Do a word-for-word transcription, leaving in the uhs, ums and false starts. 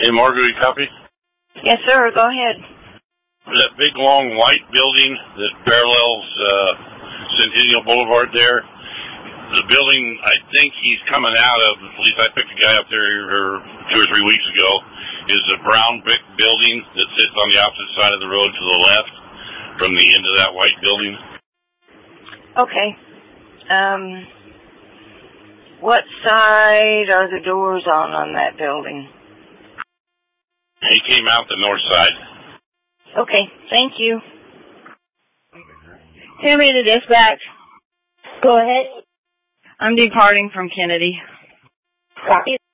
Hey, Margaret, copy? Yes, sir. Go ahead. That big, long, white building that parallels uh, Centennial Boulevard there, the building I think he's coming out of, at least I picked a guy up there two or three weeks ago, is a brown brick building that sits on the opposite side of the road to the left from the end of that white building. Okay. Um, what side are the doors on on that building? He came out the north side. Okay, thank you. Tammy to dispatch. Go ahead. I'm departing from Kennedy. Copy.